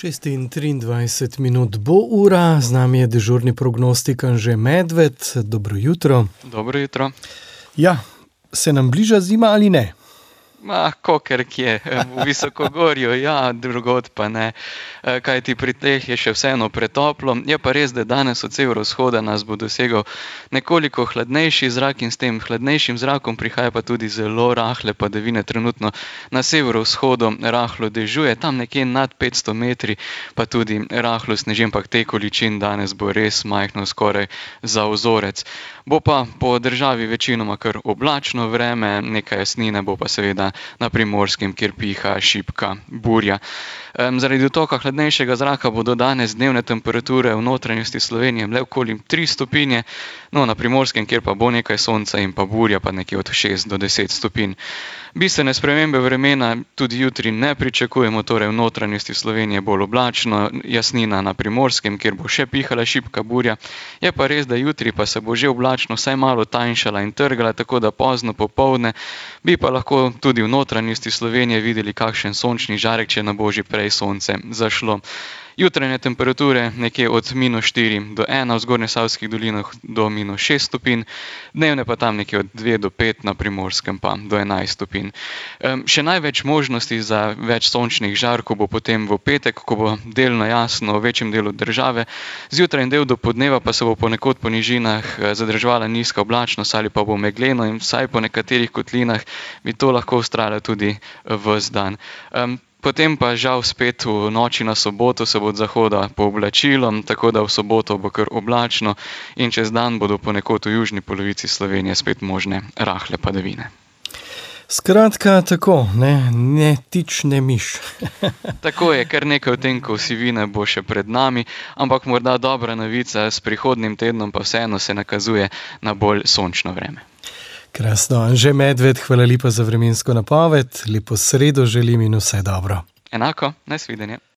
6:23 bo ura, z nami je dežurni prognostik Anže Medved. Dobro jutro. Dobro jutro. Ja, se nam bliža zima ali ne? Koker kje, v Visokogorju, ja, drugod pa ne. Kajti pri teh je še vseeno pretoplo. Je pa res, da danes od severovzhoda nas bo dosegel nekoliko hladnejši zrak in s tem hladnejšim zrakom prihaja pa tudi zelo rahle padavine. Trenutno na severovzhodu rahlo dežuje, tam nekje nad 500 metri, pa tudi rahlo sneži, ampak te količin danes bo res majhno, skoraj za vzorec. Bo pa po državi večinoma kar oblačno vreme, nekaj jasnine bo pa seveda na Primorskem, kjer piha šibka burja. Zaradi dotoka hladnejšega zraka bodo danes dnevne temperature v notranjosti Slovenije le okoli 3 stopinje, no na Primorskem, kjer pa bo nekaj sonca in pa burja, pa nekje od 6 do 10 stopinj. Bistvene spremembe vremena tudi jutri ne pričakujemo, torej v notranjosti Slovenije bolj oblačno, jasnina na Primorskem, kjer bo še pihala šibka burja. Je pa res, da jutri pa se bo že oblačno vsaj malo tanjšala in trgala, tako da pozno popoldne bi pa lahko tudi v notranjosti Slovenije videli kakšen sončni žarek, če ne bo že prej sonce zašlo. Jutranje temperature nekje od -4 do 1 v zgornjesavskih dolinah do -6 stopinj, dnevne pa tam nekje od 2 do 5, na Primorskem pa do 11 stopinj. Še največ možnosti za več sončnih žarkov bo potem v petek, ko bo delno jasno v večjem delu države. Zjutraj in del do podneva pa se bo ponekod po nižinah zadrževala nizka oblačnost ali pa bo megleno in vsaj po nekaterih kotlinah bi to lahko vztrajalo tudi ves dan. Potem pa žal spet v noči na soboto se bo od zahoda pooblačilo, tako da v soboto bo kar oblačno in čez dan bodo ponekod v južni polovici Slovenije spet možne rahle padavine. Skratka, tako, ne tič, ne miš. Tako je, kar nekaj odtenkov sivine bo še pred nami, ampak morda dobra novica, s prihodnjim tednom pa vseeno se nakazuje na bolj sončno vreme. Krasno, Anže Medved, hvala lepa za vremensko napoved, lepo sredo želim in vse dobro. Enako, nasvidenje.